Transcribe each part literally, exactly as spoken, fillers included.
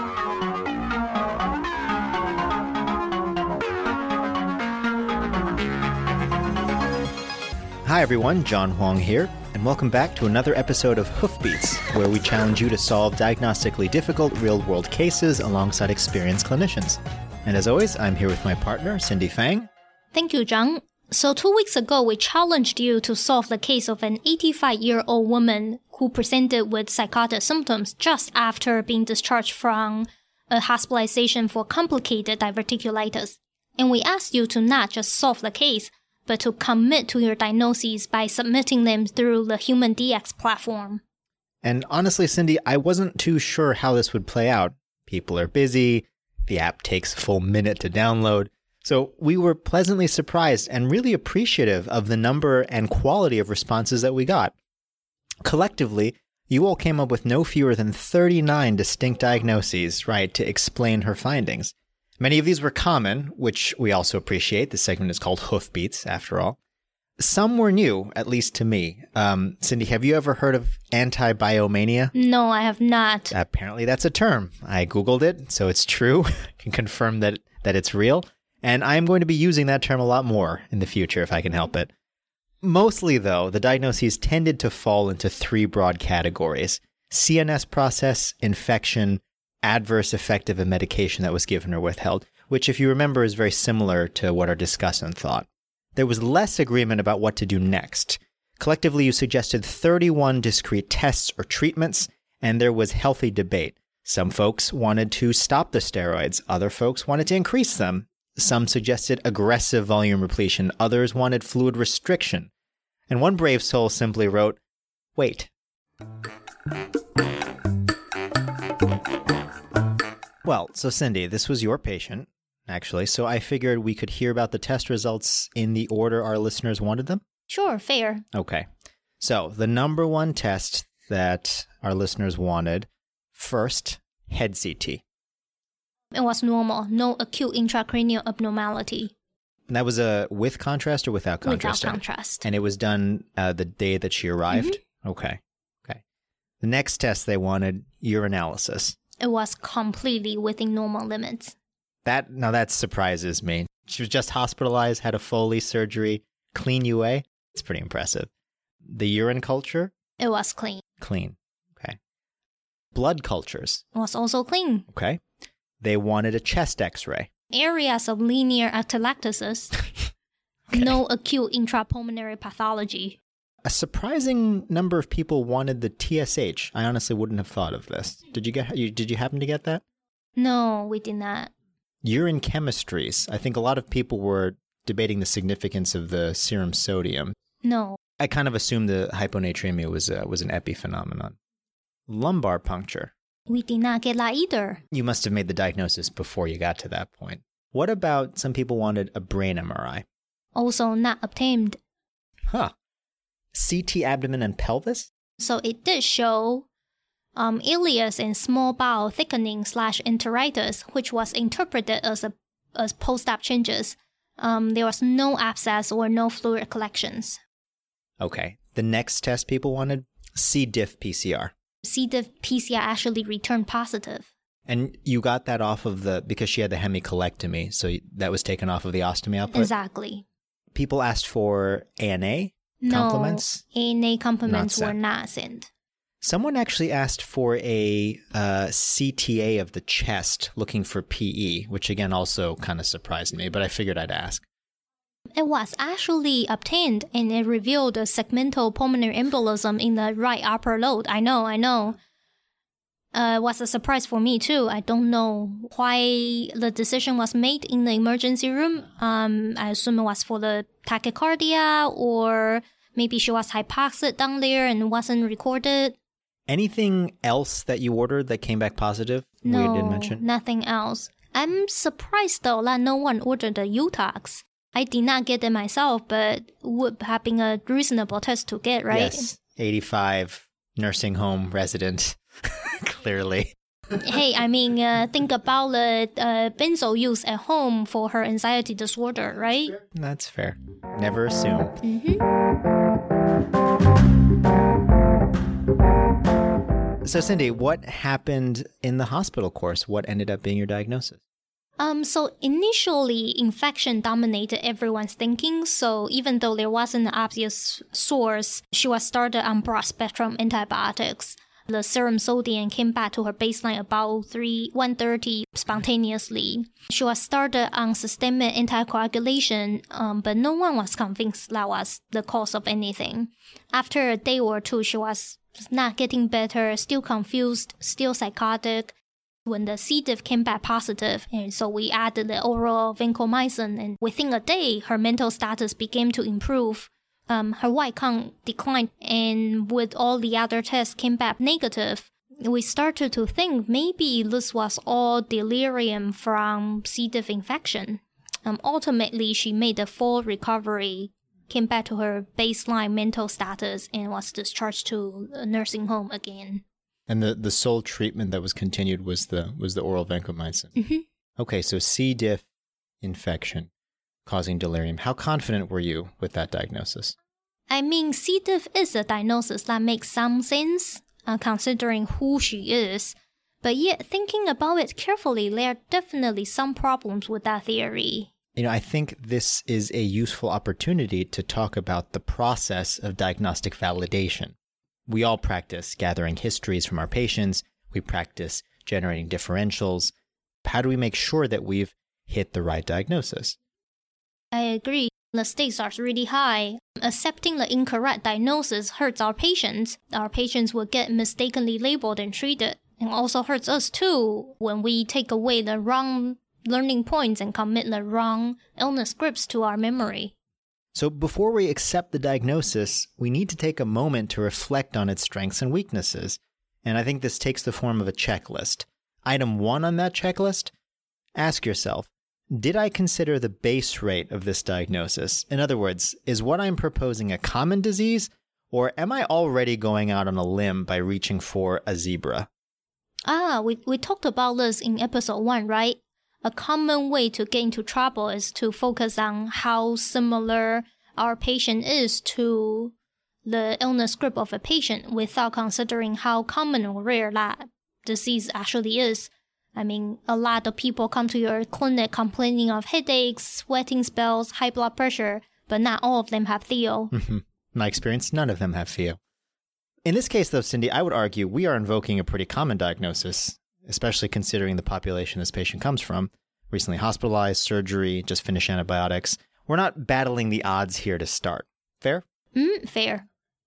Hi everyone, John Huang here, and welcome back to another episode of Hoofbeats, where we challenge you to solve diagnostically difficult real-world cases alongside experienced clinicians. And as always, I'm here with my partner, Cindy Fang. Thank you, John. So two weeks ago, we challenged you to solve the case of an eighty-five-year-old woman who presented with psychotic symptoms just after being discharged from a hospitalization for complicated diverticulitis. And we asked you to not just solve the case, but to commit to your diagnoses by submitting them through the HumanDx platform. And honestly, Cindy, I wasn't too sure how this would play out. People are busy, the app takes a full minute to download, so we were pleasantly surprised and really appreciative of the number and quality of responses that we got. Collectively, you all came up with no fewer than thirty-nine distinct diagnoses, right, to explain her findings. Many of these were common, which we also appreciate. This segment is called Hoofbeats, after all. Some were new, at least to me. Um, Cindy, have you ever heard of anti-biomania? No, I have not. Apparently that's a term. I Googled it, so it's true. I can confirm that, that it's real. And I'm going to be using that term a lot more in the future if I can help it. Mostly, though, the diagnoses tended to fall into three broad categories: C N S process, infection, adverse effect of a medication that was given or withheld, which, if you remember, is very similar to what our discussant thought. There was less agreement about what to do next. Collectively, you suggested thirty-one discrete tests or treatments, and there was healthy debate. Some folks wanted to stop the steroids. Other folks wanted to increase them. Some suggested aggressive volume repletion. Others wanted fluid restriction. And one brave soul simply wrote, "Wait." Well, so Cindy, this was your patient, actually, so I figured we could hear about the test results in the order our listeners wanted them? Sure, fair. Okay. So, the number one test that our listeners wanted, first, head C T. It was normal, no acute intracranial abnormality. And that was a with contrast or without contrast? Without contrast. And it was done uh, the day that she arrived? Mm-hmm. Okay. Okay. The next test they wanted, urinalysis. It was completely within normal limits. That Now that surprises me. She was just hospitalized, had a Foley surgery, clean U A. It's pretty impressive. The urine culture? It was clean. Clean. Okay. Blood cultures? It was also clean. Okay. They wanted a chest x-ray. Areas of linear atelectasis. Okay. No acute intrapulmonary pathology. A surprising number of people wanted the T S H. I honestly wouldn't have thought of this. Did you get? You, did you happen to get that? No, we did not. Urine chemistries. I think a lot of people were debating the significance of the serum sodium. No. I kind of assumed the hyponatremia was uh, was an epiphenomenon. Lumbar puncture. We did not get that either. You must have made the diagnosis before you got to that point. What about some people wanted a brain M R I? Also not obtained. Huh. C T abdomen and pelvis? So it did show um, ileus and small bowel thickening slash enteritis, which was interpreted as a as post-op changes. Um, there was no abscess or no fluid collections. Okay. The next test people wanted, C. diff P C R. C. diff P C R actually returned positive. And you got that off of the, because she had the hemicolectomy, so that was taken off of the ostomy output? Exactly. People asked for A N A? No, compliments? A N A compliments Not were not sent. Someone actually asked for a uh, C T A of the chest, looking for P E, which again also kind of surprised me, but I figured I'd ask. It was actually obtained, and it revealed a segmental pulmonary embolism in the right upper lobe. I know, I know. Uh, it was a surprise for me too. I don't know why the decision was made in the emergency room. Um, I assume it was for the tachycardia, or maybe she was hypoxic down there and wasn't recorded. Anything else that you ordered that came back positive? No, we didn't mention? Nothing else. I'm surprised though that no one ordered the U-Tox. I did not get it myself, but would have been a reasonable test to get, right? Yes, eighty-five, nursing home resident, clearly. Hey, I mean, uh, think about the uh, benzo use at home for her anxiety disorder, right? That's fair. Never assume. Mm-hmm. So, Cindy, what happened in the hospital course? What ended up being your diagnosis? Um, so initially, infection dominated everyone's thinking. So even though there wasn't an obvious source, she was started on broad-spectrum antibiotics. The serum sodium came back to her baseline about three one thirty spontaneously. She was started on systemic anticoagulation, um, but no one was convinced that was the cause of anything. After a day or two, she was not getting better, still confused, still psychotic. When the C. diff came back positive, and so we added the oral vancomycin, and within a day, her mental status began to improve. Um, her white count declined, and with all the other tests came back negative. We started to think maybe this was all delirium from C. diff infection. Um, ultimately, she made a full recovery, came back to her baseline mental status, and was discharged to a nursing home again. And the, the sole treatment that was continued was the was the oral vancomycin. Mm-hmm. Okay, so C. diff infection causing delirium. How confident were you with that diagnosis? I mean, C. diff is a diagnosis that makes some sense, uh, considering who she is. But yet, thinking about it carefully, there are definitely some problems with that theory. You know, I think this is a useful opportunity to talk about the process of diagnostic validation. We all practice gathering histories from our patients. We practice generating differentials. How do we make sure that we've hit the right diagnosis? I agree. The stakes are really high. Accepting the incorrect diagnosis hurts our patients. Our patients will get mistakenly labeled and treated. And also hurts us too when we take away the wrong learning points and commit the wrong illness scripts to our memory. So before we accept the diagnosis, we need to take a moment to reflect on its strengths and weaknesses. And I think this takes the form of a checklist. Item one on that checklist, ask yourself, did I consider the base rate of this diagnosis? In other words, is what I'm proposing a common disease, or am I already going out on a limb by reaching for a zebra? Ah, we, we talked about this in episode one, right? A common way to get into trouble is to focus on how similar our patient is to the illness script of a patient without considering how common or rare that disease actually is. I mean, a lot of people come to your clinic complaining of headaches, sweating spells, high blood pressure, but not all of them have Theo. Mm-hmm. My experience, none of them have Theo. In this case, though, Cindy, I would argue we are invoking a pretty common diagnosis, especially considering the population this patient comes from. Recently hospitalized, surgery, just finished antibiotics. We're not battling the odds here to start. Fair? Mm, fair.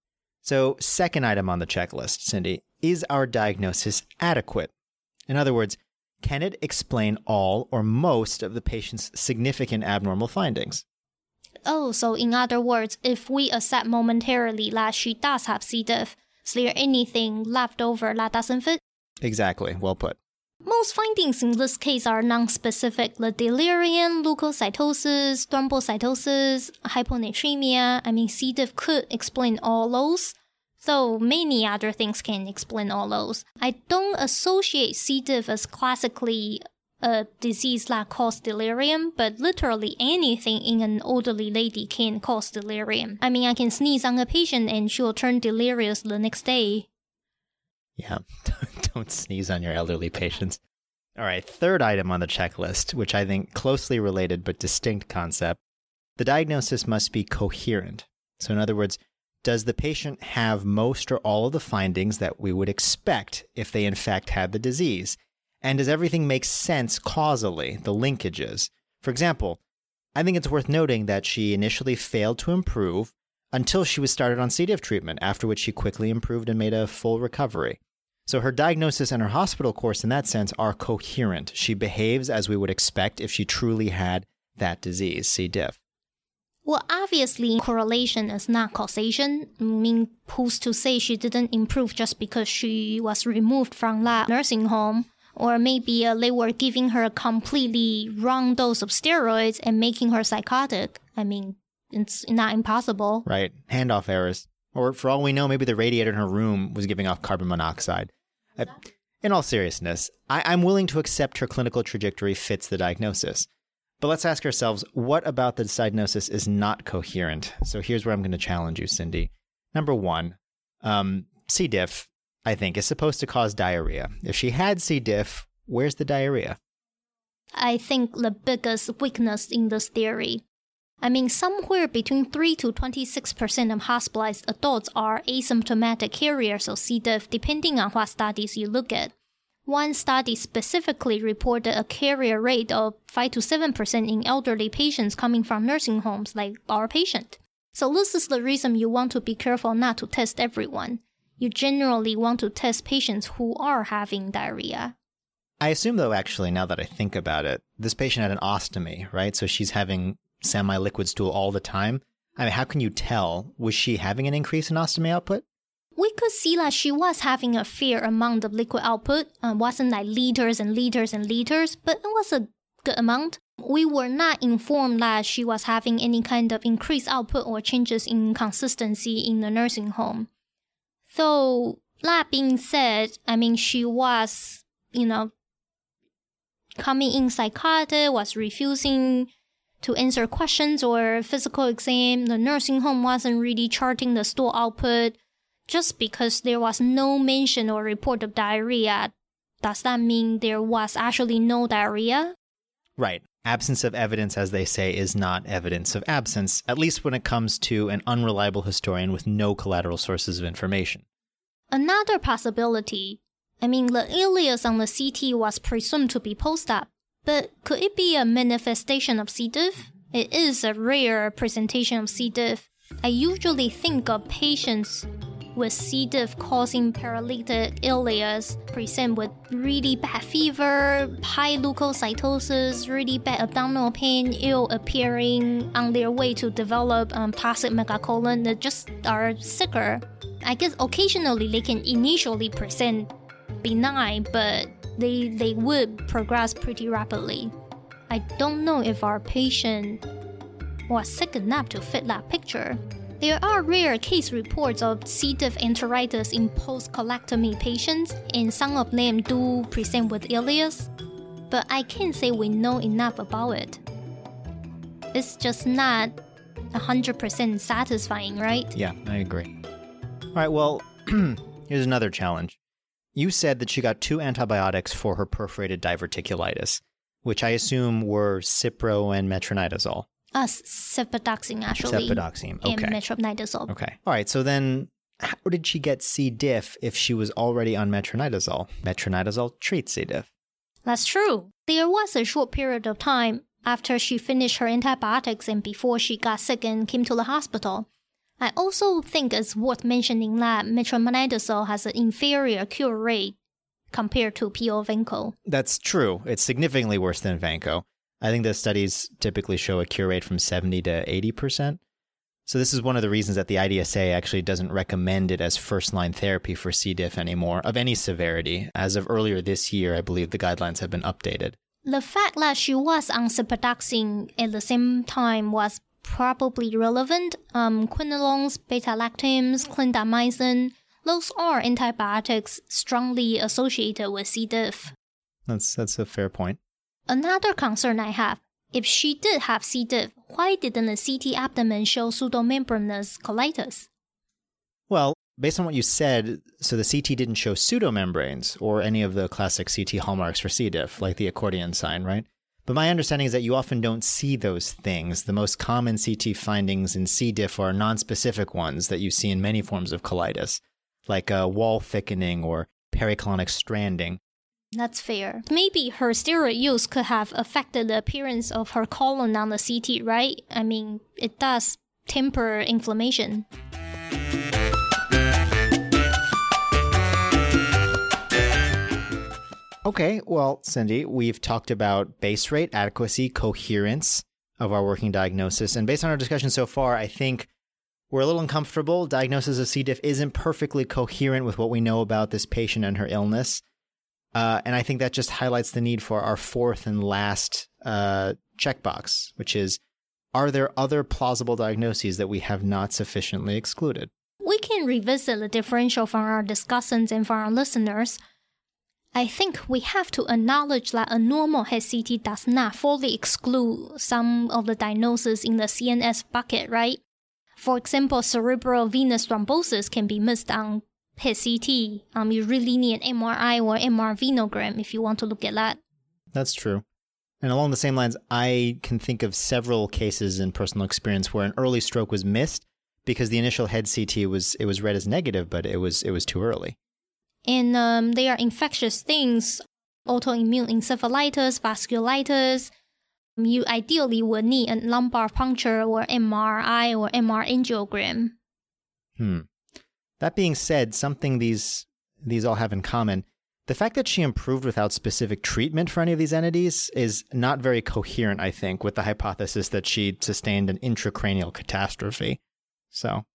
So, second item on the checklist, Cindy, is our diagnosis adequate? In other words, can it explain all or most of the patient's significant abnormal findings? Oh, so in other words, if we accept momentarily that she does have C. diff, is there anything left over that doesn't fit? Exactly, well put. Most findings in this case are non-specific. The delirium, leukocytosis, thrombocytosis, hyponatremia. I mean, C. diff could explain all those, though many other things can explain all those. I don't associate C. diff as classically a disease that causes delirium, but literally anything in an elderly lady can cause delirium. I mean, I can sneeze on a patient and she'll turn delirious the next day. Yeah, don't sneeze on your elderly patients. All right, third item on the checklist, which I think closely related but distinct concept. The diagnosis must be coherent. So in other words, does the patient have most or all of the findings that we would expect if they in fact had the disease? And does everything make sense causally, the linkages? For example, I think it's worth noting that she initially failed to improve until she was started on C. diff treatment, after which she quickly improved and made a full recovery. So her diagnosis and her hospital course in that sense are coherent. She behaves as we would expect if she truly had that disease, C. diff. Well, obviously, correlation is not causation. I mean, who's to say she didn't improve just because she was removed from that nursing home? Or maybe uh, they were giving her a completely wrong dose of steroids and making her psychotic. I mean, it's not impossible. Right. Handoff errors. Or for all we know, maybe the radiator in her room was giving off carbon monoxide. Uh, in all seriousness, I- I'm willing to accept her clinical trajectory fits the diagnosis. But let's ask ourselves, what about this diagnosis is not coherent? So here's where I'm going to challenge you, Cindy. Number one, um, C. diff, I think, is supposed to cause diarrhea. If she had C. diff, where's the diarrhea? I think the biggest weakness in this theory. I mean, somewhere between three to twenty-six percent of hospitalized adults are asymptomatic carriers of C. diff, depending on what studies you look at. One study specifically reported a carrier rate of five to seven percent in elderly patients coming from nursing homes, like our patient. So this is the reason you want to be careful not to test everyone. You generally want to test patients who are having diarrhea. I assume, though, actually, now that I think about it, this patient had an ostomy, right? So she's having semi-liquid stool all the time. I mean, how can you tell? Was she having an increase in ostomy output? We could see that she was having a fair amount of liquid output. It uh, wasn't like liters and liters and liters, but it was a good amount. We were not informed that she was having any kind of increased output or changes in consistency in the nursing home. Though, that being said, I mean, she was, you know, coming in psychotic, was refusing to answer questions or physical exam. The nursing home wasn't really charting the stool output. Just because there was no mention or report of diarrhea, does that mean there was actually no diarrhea? Right. Absence of evidence, as they say, is not evidence of absence, at least when it comes to an unreliable historian with no collateral sources of information. Another possibility, I mean, the alias on the C T was presumed to be post-op, but could it be a manifestation of C. diff? It is a rare presentation of C. diff. I usually think of patients with C. diff causing paralytic ileus present with really bad fever, high leukocytosis, really bad abdominal pain, ill appearing, on their way to develop um, toxic megacolon that just are sicker. I guess occasionally they can initially present benign, but they, they would progress pretty rapidly. I don't know if our patient was sick enough to fit that picture. There are rare case reports of C. diff enteritis in post-colectomy patients, and some of them do present with ileus, but I can't say we know enough about it. It's just not one hundred percent satisfying, right? Yeah, I agree. All right, well, here's another challenge. You said that she got two antibiotics for her perforated diverticulitis, which I assume were Cipro and metronidazole. Uh, cefodoxime, actually. Cefodoxime, okay. And metronidazole. Okay. All right, so then how did she get C. diff if she was already on metronidazole? Metronidazole treats C. diff. That's true. There was a short period of time after she finished her antibiotics and before she got sick and came to the hospital. I also think it's worth mentioning that metronidazole has an inferior cure rate compared to P O Vanco. That's true. It's significantly worse than Vanco. I think the studies typically show a cure rate from seventy to eighty percent. So this is one of the reasons that the I D S A actually doesn't recommend it as first-line therapy for C. diff anymore, of any severity. As of earlier this year, I believe the guidelines have been updated. The fact that she was on cefodoxime at the same time was probably relevant. Um, quinolones, beta-lactams, clindamycin, those are antibiotics strongly associated with C. diff. That's, that's a fair point. Another concern I have, if she did have C. diff, why didn't the C T abdomen show pseudomembranous colitis? Well, based on what you said, so the C T didn't show pseudomembranes or any of the classic C T hallmarks for C. diff, like the accordion sign, right? But my understanding is that you often don't see those things. The most common C T findings in C. diff are nonspecific ones that you see in many forms of colitis, like uh, wall thickening or pericolonic stranding. That's fair. Maybe her steroid use could have affected the appearance of her colon on the C T, right? I mean, it does temper inflammation. Okay, well, Cindy, we've talked about base rate, adequacy, coherence of our working diagnosis. And based on our discussion so far, I think we're a little uncomfortable. Diagnosis of C. diff isn't perfectly coherent with what we know about this patient and her illness. Uh, and I think that just highlights the need for our fourth and last uh, checkbox, which is, are there other plausible diagnoses that we have not sufficiently excluded? We can revisit the differential from our discussants and from our listeners. I think we have to acknowledge that a normal head C T does not fully exclude some of the diagnoses in the C N S bucket, right? For example, cerebral venous thrombosis can be missed on P E T C T. Um, you really need an M R I or M R venogram if you want to look at that. That's true. And along the same lines, I can think of several cases in personal experience where an early stroke was missed because the initial head C T was it was read as negative, but it was it was too early. And um, they are infectious things, autoimmune encephalitis, vasculitis. You ideally would need a lumbar puncture or M R I or M R angiogram. Hmm. That being said, something these these all have in common, the fact that she improved without specific treatment for any of these entities is not very coherent, I think, with the hypothesis that she sustained an intracranial catastrophe. So,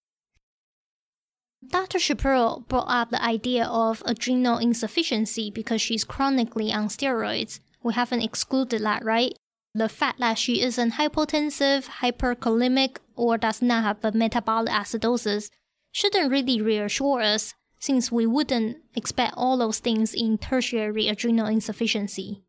Doctor Shapiro brought up the idea of adrenal insufficiency because she's chronically on steroids. We haven't excluded that, right? The fact that she isn't hypotensive, hyperkalemic, or does not have a metabolic acidosis shouldn't really reassure us, since we wouldn't expect all those things in tertiary adrenal insufficiency.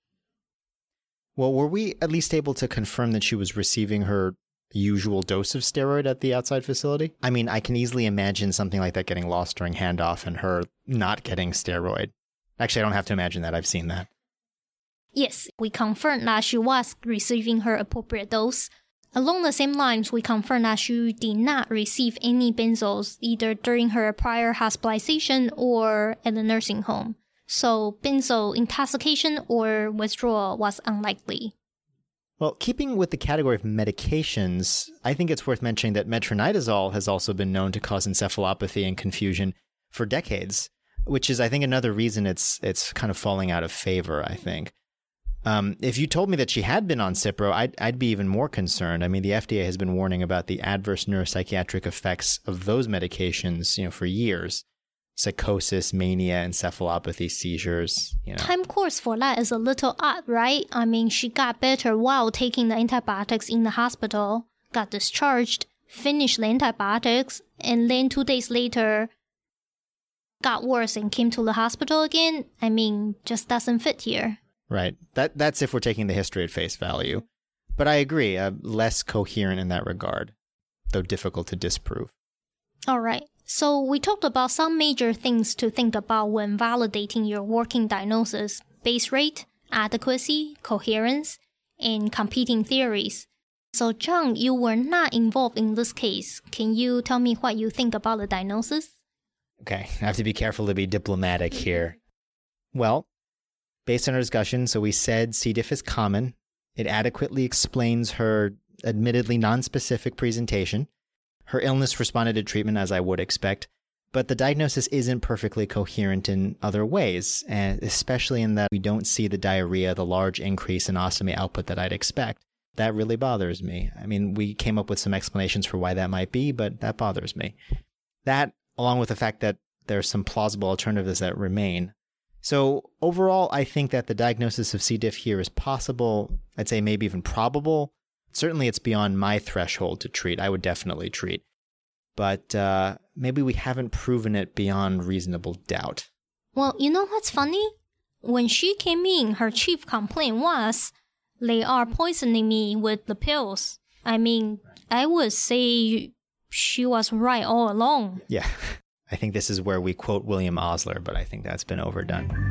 Well, were we at least able to confirm that she was receiving her usual dose of steroid at the outside facility? I mean, I can easily imagine something like that getting lost during handoff and her not getting steroid. Actually, I don't have to imagine that. I've seen that. Yes, we confirmed that she was receiving her appropriate dose. Along the same lines, we confirmed that she did not receive any benzos either during her prior hospitalization or at the nursing home. So benzo intoxication or withdrawal was unlikely. Well, keeping with the category of medications, I think it's worth mentioning that metronidazole has also been known to cause encephalopathy and confusion for decades, which is, I think, another reason it's it's kind of falling out of favor, I think. Um, if you told me that she had been on Cipro, I'd, I'd be even more concerned. I mean, the F D A has been warning about the adverse neuropsychiatric effects of those medications, you know, for years. Psychosis, mania, encephalopathy, seizures, you know. Time course for that is a little odd, right? I mean, she got better while taking the antibiotics in the hospital, got discharged, finished the antibiotics, and then two days later got worse and came to the hospital again. I mean, just doesn't fit here. Right. That That's if we're taking the history at face value. But I agree, uh, less coherent in that regard, though difficult to disprove. All right. So we talked about some major things to think about when validating your working diagnosis: base rate, adequacy, coherence, and competing theories. So John, you were not involved in this case. Can you tell me what you think about the diagnosis? Okay, I have to be careful to be diplomatic here. Well, based on our discussion, so we said C. diff is common. It adequately explains her admittedly nonspecific presentation. Her illness responded to treatment as I would expect, but the diagnosis isn't perfectly coherent in other ways, and especially in that we don't see the diarrhea, the large increase in ostomy output that I'd expect. That really bothers me. I mean, we came up with some explanations for why that might be, but that bothers me. That, along with the fact that there's some plausible alternatives that remain. So overall, I think that the diagnosis of C. diff here is possible. I'd say maybe even probable. Certainly it's beyond my threshold to treat. I would definitely treat. But uh, maybe we haven't proven it beyond reasonable doubt. Well, you know what's funny? When she came in, her chief complaint was, they are poisoning me with the pills. I mean, I would say she was right all along. Yeah, I think this is where we quote William Osler, but I think that's been overdone.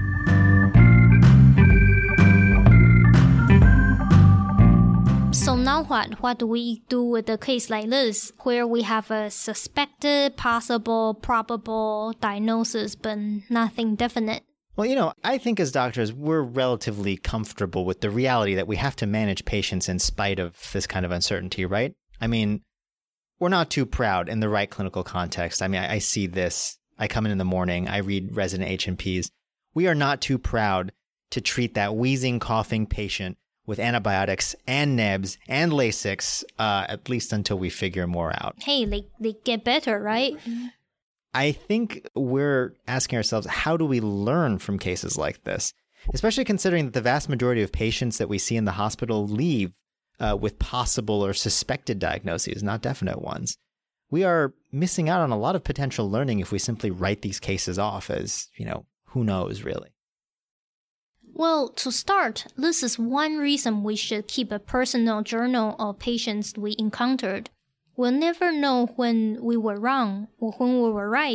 So now what? What do we do with a case like this, where we have a suspected, possible, probable diagnosis, but nothing definite? Well, you know, I think as doctors, we're relatively comfortable with the reality that we have to manage patients in spite of this kind of uncertainty, right? I mean, we're not too proud in the right clinical context. I mean, I, I see this. I come in in the morning. I read resident H M Ps. We are not too proud to treat that wheezing, coughing patient with antibiotics and nebs and Lasix, uh, at least until we figure more out. Hey, they, they get better, right? I think we're asking ourselves, how do we learn from cases like this? Especially considering that the vast majority of patients that we see in the hospital leave uh, with possible or suspected diagnoses, not definite ones. We are missing out on a lot of potential learning if we simply write these cases off as, you know, who knows really. Well, to start, this is one reason we should keep a personal journal of patients we encountered. We'll never know when we were wrong or when we were right,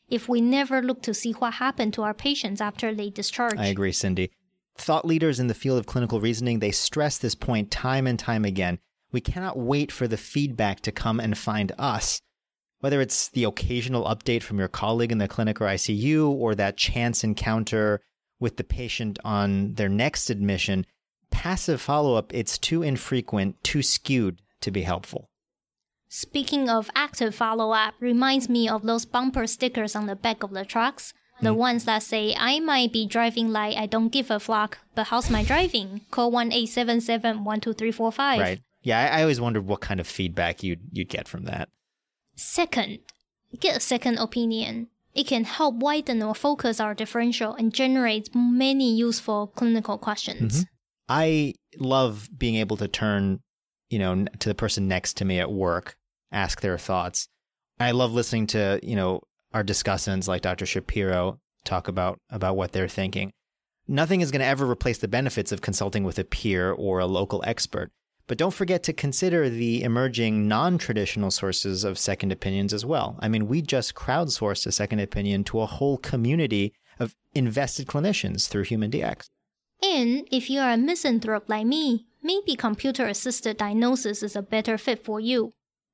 if we never look to see what happened to our patients after they discharge. I agree, Cindy. Thought leaders in the field of clinical reasoning, they stress this point time and time again. We cannot wait for the feedback to come and find us. Whether it's the occasional update from your colleague in the clinic or I C U, or that chance encounter with the patient on their next admission, passive follow-up, it's too infrequent, too skewed to be helpful. Speaking of active follow-up, reminds me of those bumper stickers on the back of the trucks. The mm. ones that say, I might be driving like I don't give a flock, but how's my driving? Call one eight seven seven, one two three four five. Right. Yeah, I, I always wondered what kind of feedback you'd, you'd get from that. Second, get a second opinion. It can help widen or focus our differential and generate many useful clinical questions. Mm-hmm. I love being able to turn, you know, to the person next to me at work, ask their thoughts. I love listening to, you know, our discussants like Doctor Shapiro talk about, about what they're thinking. Nothing is going to ever replace the benefits of consulting with a peer or a local expert. But don't forget to consider the emerging non-traditional sources of second opinions as well. I mean, we just crowdsourced a second opinion to a whole community of invested clinicians through HumanDx. And if you are a misanthrope like me, maybe computer-assisted diagnosis is a better fit for you.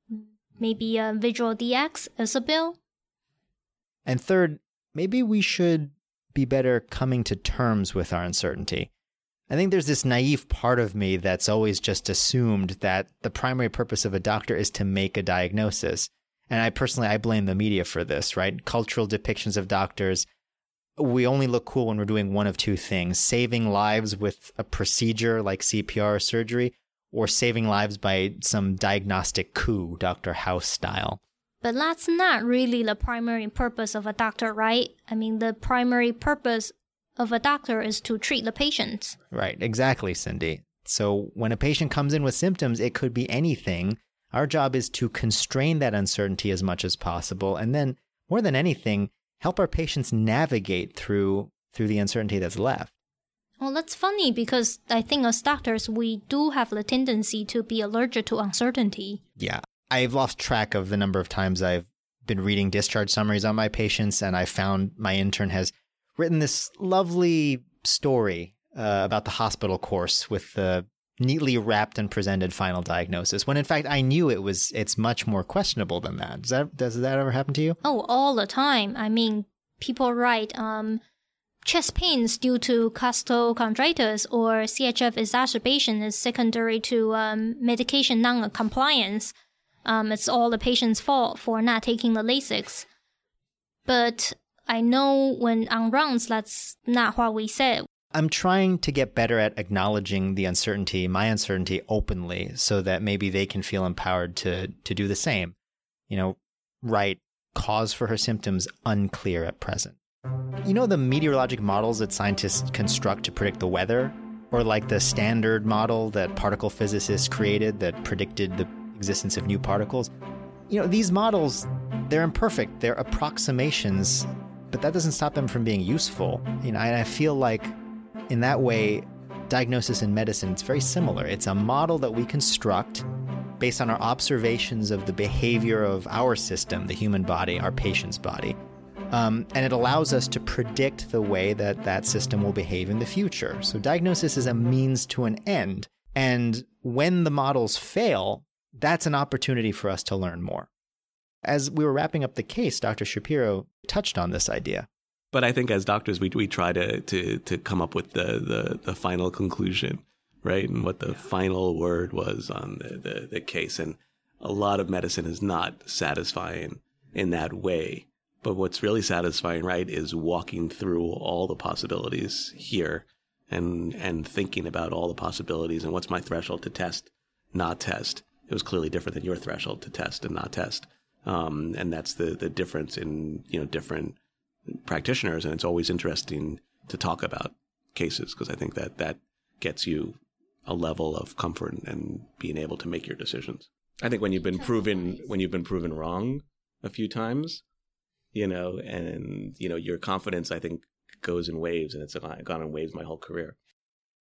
Maybe a Visual D X, Isabel? And third, maybe we should be better coming to terms with our uncertainty. I think there's this naive part of me that's always just assumed that the primary purpose of a doctor is to make a diagnosis. And I personally, I blame the media for this, right? Cultural depictions of doctors. We only look cool when we're doing one of two things, saving lives with a procedure like C P R or surgery, or saving lives by some diagnostic coup, Doctor House style. But that's not really the primary purpose of a doctor, right? I mean, the primary purpose of a doctor is to treat the patient. Right, exactly, Cindy. So when a patient comes in with symptoms, it could be anything. Our job is to constrain that uncertainty as much as possible, and then, more than anything, help our patients navigate through through the uncertainty that's left. Well, that's funny because I think as doctors, we do have the tendency to be allergic to uncertainty. Yeah, I've lost track of the number of times I've been reading discharge summaries on my patients, and I found my intern has written this lovely story uh, about the hospital course with the neatly wrapped and presented final diagnosis, when in fact I knew it was it's much more questionable than that. Does that does that ever happen to you? Oh, all the time. I mean, people write um, chest pains due to costochondritis or C H F exacerbation is secondary to um, medication non-compliance. Um, it's all the patient's fault for not taking the Lasix. But I know when on rounds, that's not what we said. I'm trying to get better at acknowledging the uncertainty, my uncertainty, openly, so that maybe they can feel empowered to to do the same. You know, write, cause for her symptoms unclear at present. You know the meteorologic models that scientists construct to predict the weather? Or like the standard model that particle physicists created that predicted the existence of new particles? You know, these models, they're imperfect, they're approximations, but that doesn't stop them from being useful. You know, and I feel like in that way, diagnosis in medicine, it's very similar. It's a model that we construct based on our observations of the behavior of our system, the human body, our patient's body. Um, and it allows us to predict the way that that system will behave in the future. So diagnosis is a means to an end. And when the models fail, that's an opportunity for us to learn more. As we were wrapping up the case, Doctor Shapiro touched on this idea. But I think as doctors, we we try to to to come up with the the, the final conclusion, right? And what the final word was on the, the, the case. And a lot of medicine is not satisfying in that way. But what's really satisfying, right, is walking through all the possibilities here and and thinking about all the possibilities and what's my threshold to test, not test. It was clearly different than your threshold to test and not test. Um, and that's the, the difference in, you know, different practitioners. And it's always interesting to talk about cases because I think that that gets you a level of comfort and being able to make your decisions. I think when you've been proven, when you've been proven wrong a few times, you know, and, you know, your confidence, I think, goes in waves, and it's gone in waves my whole career.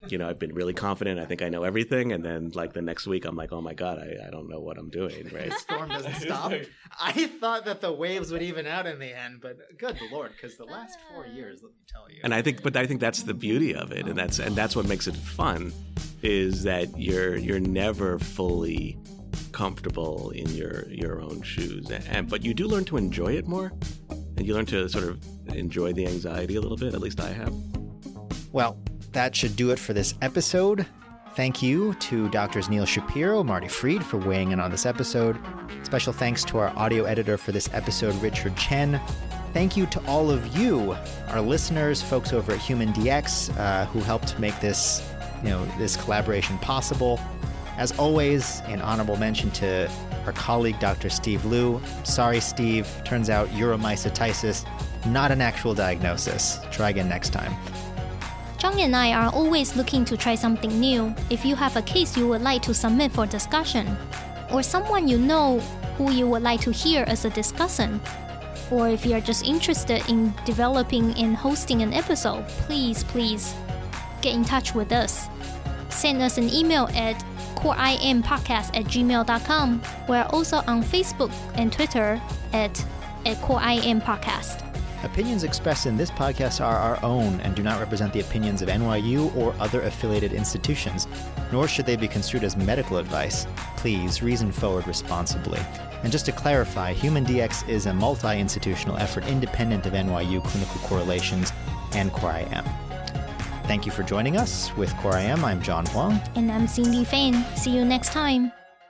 you know, I've been really confident. I think I know everything. And then like the next week, I'm like, oh my God, I, I don't know what I'm doing. Right. The storm doesn't stop. I thought that the waves would even out in the end, but good Lord, because the last four years, let me tell you. And I think, but I think that's the beauty of it. And that's, and that's what makes it fun, is that you're, you're never fully comfortable in your, your own shoes. And, but you do learn to enjoy it more, and you learn to sort of enjoy the anxiety a little bit. At least I have. Well, that should do it for this episode. Thank you to Doctors Neil Shapiro, Marty Fried, for weighing in on this episode. Special thanks to our audio editor for this episode, Richard Chen. Thank you to all of you, our listeners, folks over at HumanDx, uh, who helped make this, you know, this collaboration possible. As always, an honorable mention to our colleague, Doctor Steve Liu. Sorry, Steve. Turns out uromycetitis, not an actual diagnosis. Try again next time. Zhang and I are always looking to try something new. If you have a case you would like to submit for discussion, or someone you know who you would like to hear as a discussant, or if you're just interested in developing and hosting an episode, please, please get in touch with us. Send us an email at coreimpodcast at gmail dot com. We're also on Facebook and Twitter at, at coreimpodcast. Opinions expressed in this podcast are our own and do not represent the opinions of N Y U or other affiliated institutions, nor should they be construed as medical advice. Please reason forward responsibly. And just to clarify, HumanDx is a multi-institutional effort independent of N Y U clinical correlations and Core I M. Thank you for joining us. With Core I M, I'm John Huang. And I'm Cindy Fain. See you next time.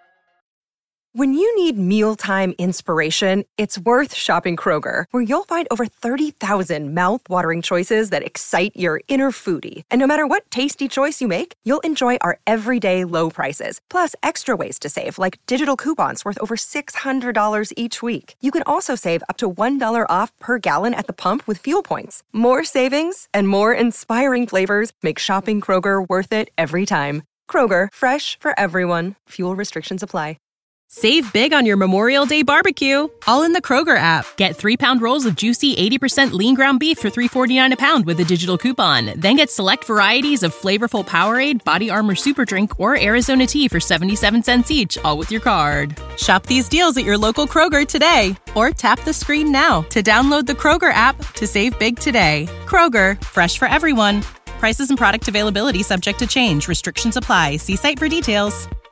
When you need mealtime inspiration, it's worth shopping Kroger, where you'll find over thirty thousand mouth-watering choices that excite your inner foodie. And no matter what tasty choice you make, you'll enjoy our everyday low prices, plus extra ways to save, like digital coupons worth over six hundred dollars each week. You can also save up to one dollar off per gallon at the pump with fuel points. More savings and more inspiring flavors make shopping Kroger worth it every time. Kroger, fresh for everyone. Fuel restrictions apply. Save big on your Memorial Day barbecue, all in the Kroger app. Get three-pound rolls of juicy eighty percent lean ground beef for three forty-nine a pound with a digital coupon. Then get select varieties of flavorful Powerade, Body Armor Super Drink, or Arizona tea for seventy-seven cents each, all with your card. Shop these deals at your local Kroger today, or tap the screen now to download the Kroger app to save big today. Kroger, fresh for everyone. Prices and product availability subject to change. Restrictions apply. See site for details.